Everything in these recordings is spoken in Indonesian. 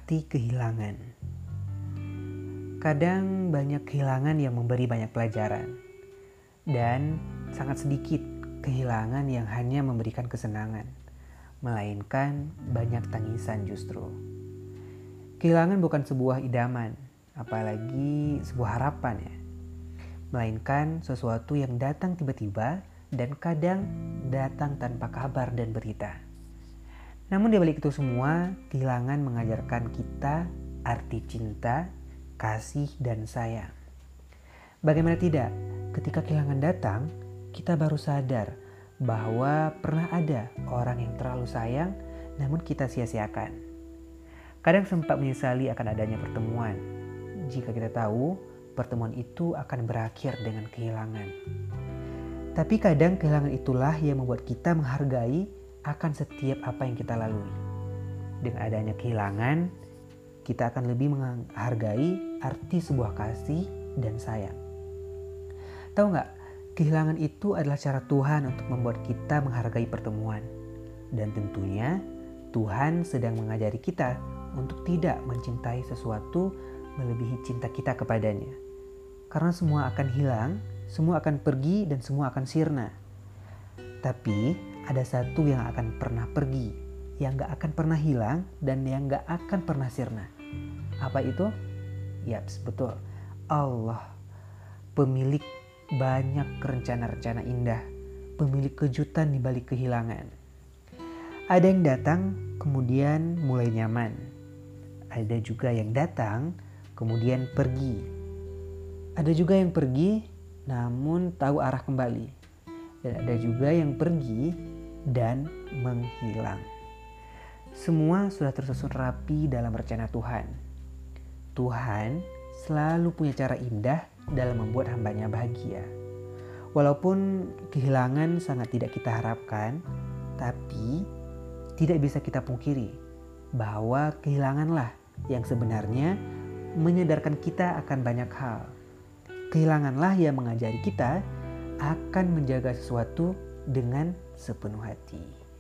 Arti kehilangan. Kadang banyak kehilangan yang memberi banyak pelajaran, dan sangat sedikit kehilangan yang hanya memberikan kesenangan, melainkan banyak tangisan justru. Kehilangan bukan sebuah idaman, apalagi sebuah harapan ya, melainkan sesuatu yang datang tiba-tiba dan kadang datang tanpa kabar dan berita. Namun di balik itu semua, kehilangan mengajarkan kita arti cinta, kasih, dan sayang. Bagaimana tidak, ketika kehilangan datang, kita baru sadar bahwa pernah ada orang yang terlalu sayang, namun kita sia-siakan. Kadang sempat menyesali akan adanya pertemuan, jika kita tahu pertemuan itu akan berakhir dengan kehilangan. Tapi kadang kehilangan itulah yang membuat kita menghargai akan setiap apa yang kita lalui. Dengan adanya kehilangan, kita akan lebih menghargai arti sebuah kasih dan sayang. Tahu nggak, kehilangan itu adalah cara Tuhan untuk membuat kita menghargai pertemuan. Dan tentunya Tuhan sedang mengajari kita untuk tidak mencintai sesuatu melebihi cinta kita kepadanya. Karena semua akan hilang, semua akan pergi, dan semua akan sirna. Tapi ada satu yang akan pernah pergi, yang gak akan pernah hilang, dan yang gak akan pernah sirna. Apa itu? Yaps, betul. Allah, pemilik banyak rencana-rencana indah, pemilik kejutan di balik kehilangan. Ada yang datang, kemudian mulai nyaman. Ada juga yang datang, kemudian pergi. Ada juga yang pergi, namun tahu arah kembali. Dan ada juga yang pergi dan menghilang. Semua sudah tersusun rapi dalam rencana Tuhan. Tuhan selalu punya cara indah dalam membuat hambanya bahagia. Walaupun kehilangan sangat tidak kita harapkan, tapi tidak bisa kita pungkiri bahwa kehilanganlah yang sebenarnya menyadarkan kita akan banyak hal. Kehilanganlah yang mengajari kita akan menjaga sesuatu dengan sepenuh hati.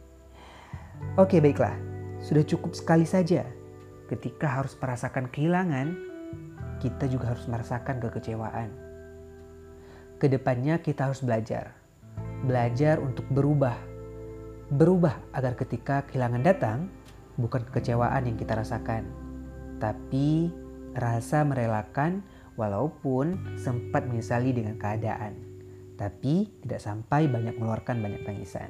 Oke, baiklah. Sudah cukup sekali saja. Ketika harus merasakan kehilangan, kita juga harus merasakan kekecewaan. Kedepannya kita harus belajar. Belajar untuk berubah. Berubah agar ketika kehilangan datang, bukan kekecewaan yang kita rasakan, tapi rasa merelakan walaupun sempat menyesali dengan keadaan. Tapi tidak sampai mengeluarkan banyak tangisan.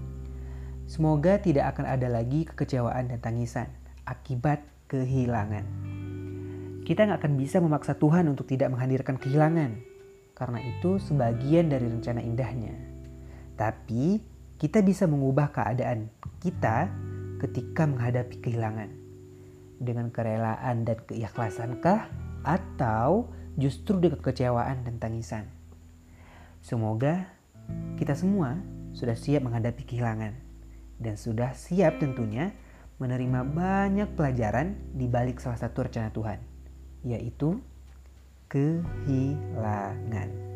Semoga tidak akan ada lagi kekecewaan dan tangisan akibat kehilangan. Kita gak akan bisa memaksa Tuhan untuk tidak menghadirkan kehilangan, karena itu sebagian dari rencana indahnya. Tapi kita bisa mengubah keadaan kita ketika menghadapi kehilangan. Dengan kerelaan dan keikhlasankah, atau justru dengan kekecewaan dan tangisan? Semoga kita semua sudah siap menghadapi kehilangan dan sudah siap tentunya menerima banyak pelajaran di balik salah satu rencana Tuhan, yaitu kehilangan.